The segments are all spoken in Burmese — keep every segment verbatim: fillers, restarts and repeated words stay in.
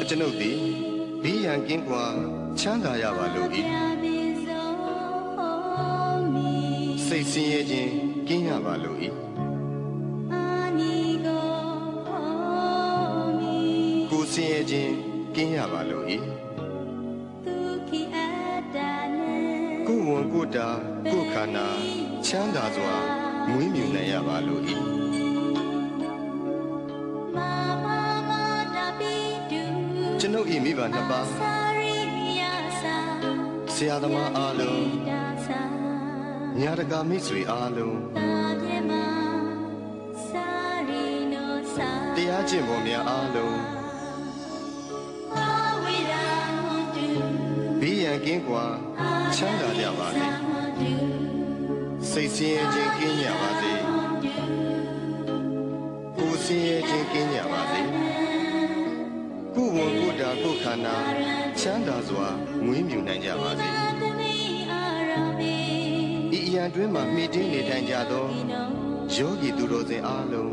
ကျွန်ုပ်သည်ဘေးရန်ကင်းကွာချမ်းသာရပါလို၏စိတ်ဆင်းရဲခြင်းကင်းရပါလို၏ကိုယ်ဆင်းရဲခြင်းကင်းရပါလို၏ကိုယ်ဝန်ကိုယ်တာကိုယ်ခန္ဓာချမ်းသာစွာမွေးမြူနိုင်ရပါလို၏ကျွန်ုပ်၏မိဘနှစ်ပါးဆရာသမားအားလုံးညာတကာမိတ်ဆွေအားလုံးတရားကျင့်ပုံများအားလုံးဘေးရန်ကင်းကွာချမ်းသာကြပါစေစိတ်ဆင်းရဲခြင်းကင်းကြပါစေကိုယ်ဆင်းရဲခြင်းကင်းကြပါစေကိုယ်ဝန်ကိုယ်တာကိုယ်ခန္ဓာချမ်းသာစွာမွေးမြူနိုင်ကြပါစေဤအရာတွင်မှမိတင်းနေထိုင်ကြသောယောဂီသူတော်စင်အားလုံး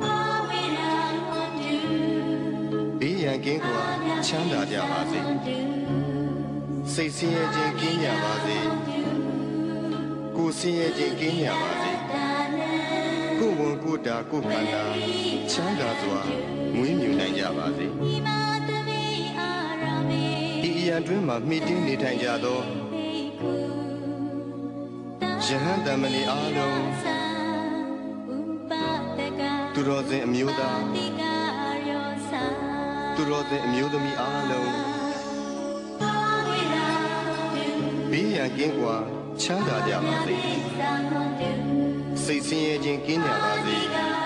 ဘေးရန်ကင်းကွာချမ်းသာကြပါစေစိတ်ဆင်းရဲခြင်းကင်းကြပါစေကိုယ်ဆင်းရဲခြင်းကင်းကြပါစေကိုယ်ဝန်ကိုယ်တာကိုယ်ခန္ဓာချမ်းသာစွာမွေးမြူနိုင်ကြပါစေဤအရာတွင်မှမိတင်းနေထိုင်ကြသောယဟန်တမဏေအားလုံးသူတော်စင်အမျိုးသားသူတော်စင်အမျိုးသမီးအားလုံးဘေးရန်ကင်းကွာချမ်းသာကြပါစေစိတ်ဆင်းရဲခြင်းကင်းကြပါစေ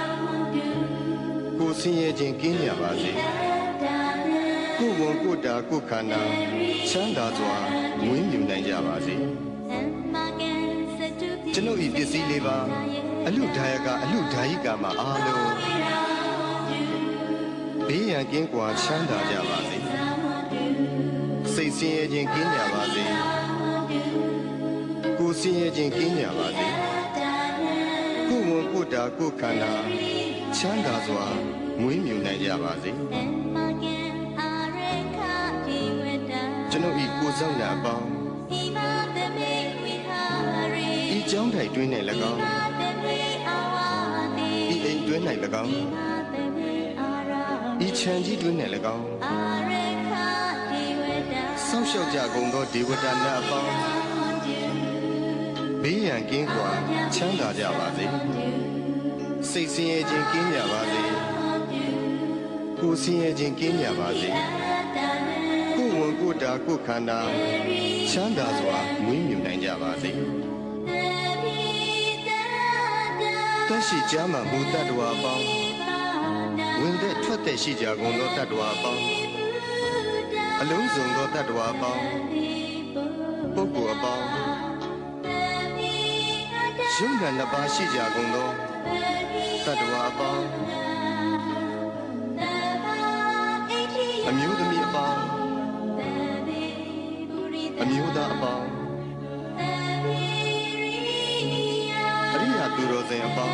ကိုယ်ဆင်းရဲခြင်းကင်းကြပါစေကိုယ်ဝန်ကိုယ်တာကိုယ်ခန္ဓာချမ်းသာစွာမွေးမြူနိုင်ကြပါစေကျွန်ုပ်ဤပစ္စည်းလေးပါအလူဒါယကအလူဒါယိကာမှာအားလုံးဘေးရန်ကင်းကွာချမ်းသာကြပါစေစိတ်ဆင်းရဲခြင်းကင်းကြပါစေကိုယ်ဆင်းရဲခြင်းကင်းကြပါစေကိုယ်ဝန်ကိုယ်တာကိုယ်ခန္ဓာချမ်းသာစွာမွေးမြူနိုင်ကြပါစေကျွန်ုပ်ဤကိုယ်ဆောင်ရာအပေါင်းဤကျောင်းထိုင်တွင်၌၎င်းဤအိမ်တွင်၌၎င်းဤခြံကြီးတွင်၌၎င်းဆောက်ရှောက်ကြကုန်သောဒေဝတာများအပေါင်းဘေးရန်ကင်းကွာချမ်းသာကြပါစေစိတ်ဆင်းရဲခြင်းကင်းကြပါစေကိုယ်ဆင်းရဲခြင်းကင်းကြပါစေကိုယ်ဝန်ကိုယ်တာကိုယ်ခန္ဓာချမ်းသာစွာမွေးမြူနိုင်ကြပါစေတရှိကြမှာမူတ္တဝါအပေါင်းဝင်တဲ့ထွက်တဲ့ရှိကြကုန်သောတတ္တဝါအပေါင်းအလုံးစုံသောတတ္တဝါအပေါင်းပုဂ္ဂိုလ်အပေါင်းယုံနာနှစ်ပါးရှိကြကုန်သောတတ္တဝါအပေါင်းအမျိုးသမီးအပေါင်းအမျိုးသားအပေါင်းအရိယာသူတော်စင်အပေါင်း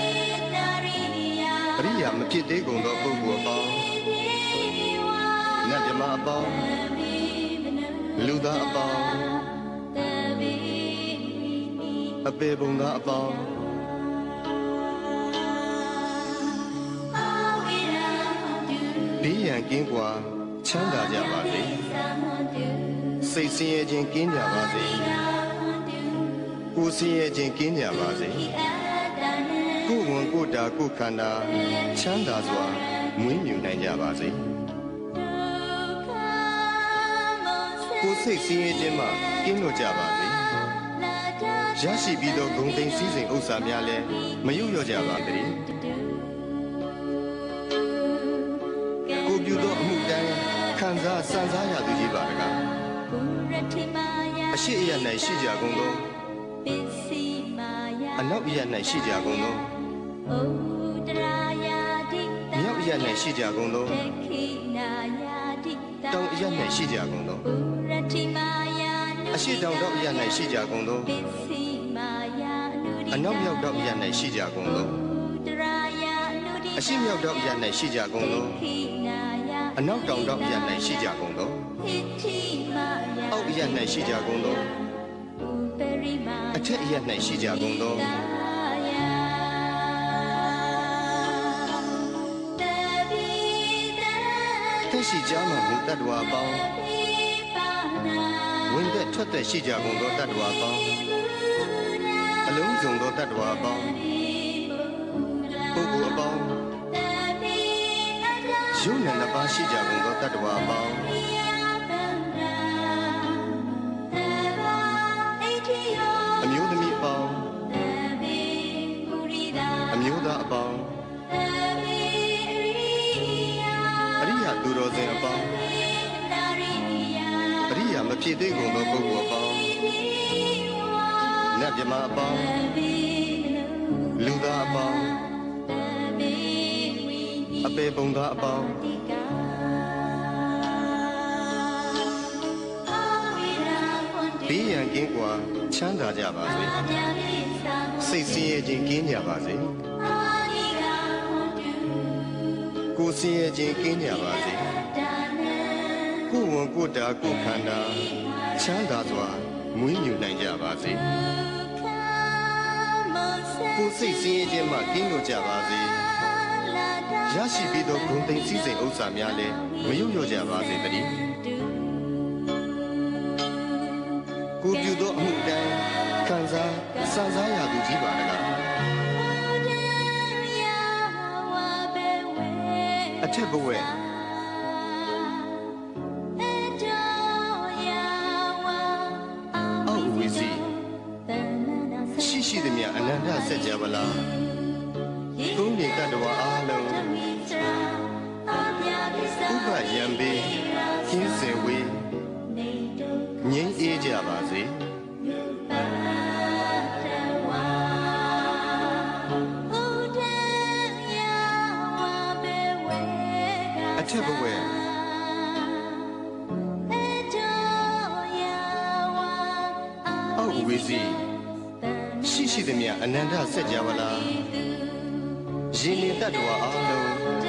အရိယာမဖြစ်သေးကုန်သောပုဂ္ဂိုလ်အပေါင်းနတ်မြမအပေါင်းလူသားအပေါင်းအပေပုံသားအပေါင်းဘေးရန်ကင်းကွာချမ်းသာကြပါစေစိတ်ဆင်းရဲခြင်းကင်းကြပါစေကိုယ်ဆင်းရဲခြင်းကင်းကြပါစေကိုယ်ဝန်ကိုယ်တာကိုယ်ခန္ဓာချမ်းသာစွာမွေးမြူနိုင်ကြပါစေကိုယ်စိတ်ဆင်းရဲခြင်းမှကင်းလွတ်ကြပါစေရရှိပြီးသောဂုဏ်သိမ်းစည်းစိမ်ဥစ္စာများလည်းမယုတ်လျော့ကြပါစေကိုပြုသောအမှုတိုင်းခံစားစံစားရသူကြီးပါတကားအရှိအယ၌ရှိကြကုန်သောအနောက်အယ၌ရှိကြကုန်သောမြောက်အယ၌ရှိကြကုန်သောတောင်အယ၌ရှိကြကုန်သောအရှိတောင်တောင်အယ၌ရှိကြကုန်သောအနောက်မြောက်တောင်အယ၌ရှိကြကုန်သောအရှိမြောက်တောင်အယ၌ရှိကြကုန်သောအနောက်တောင်တော့ရ၌ရှိကြကုန်သောအောက်ရ၌ရှိကြကုန်သောအထက်ရ၌ရှိကြကုန်သောသက်ရှိကြမှမူတတ္တဝါပေါင်းဝင်သက်ထွက်သက်ရှိကြကုန်သောတတ္တဝါပေါင်းအလုံးစုံသောတတ္တဝါပေါင်းပုဂ္ဂိုလ်အပေါင်းယုံနဲ့နှစ်ပါးရှိကြကုန်သောတတ္တဝါပေါင်းအမျိုးသမီးအပေါင်းအမျိုးသားအပေါင်းအရိယာသူတော်စင်အပေါင်းအရိယာမဖြစ်သေးကုန်သောပုဂ္ဂိုလ်အပေါင်းနတ်မြမအပေါင်းလူသားအပေါင်းအပေပုံသားအပေါင်းဘေးရန်ကင်းကွာချမ်းသာကြပါစေစိတ်ဆင်းရဲခြင်းကင်းကြပါစေကိုယ်ဆင်းရဲခြင်းကင်းကြပါစေကိုယ်ဝန်ကိုယ်တာကိုယ်ခန္ဓာချမ်းသာစွာမွေးမြူနိုင်ကြပါစေကိုယ်စိတ်ဆင်းရဲခြင်းမှကင်းလို့ကြပါစေရရှိပြီးသောဂုဏ်သိမ်းစည်းစိမ်ဥစ္စာများလည်းမယုံညွတ်ကြပါစေတည်းကိုပြုသောအမှုတိုင်းခံစားစံစားရသူကြီးပါတကားအထက်ဘဝအောက်ဝီစီရှိရှိသည်များအနန္တစัจ java လာသုံးနေတတ္တဝါအားလုံးဥပယံပေကင်းစင်ဝေးငြိမ်းအေးကြပါစေအထက်ဘဝအောက်ဝီစီရှိရှိသည်များအနန္တစัจ java လာရေနေတတ္တဝါအားလုံး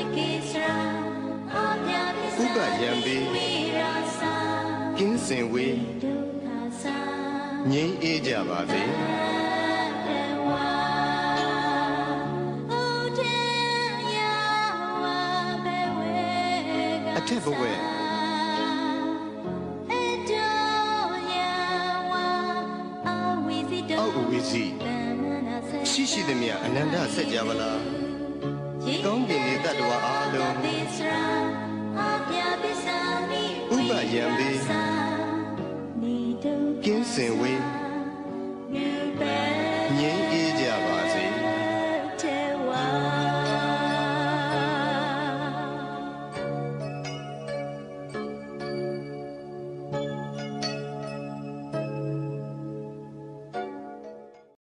ဥပယံပေကင်းစင်ဝေးငြိမ်းအေးကြပါစေအထက်ဘဝအောက်ဝီစီရှိရှိသည်များအနန္တစัจ java လာကောင်းကင်နေတတ္တဝါအားလုံးဥပယံပေကင်းစင်ဝေး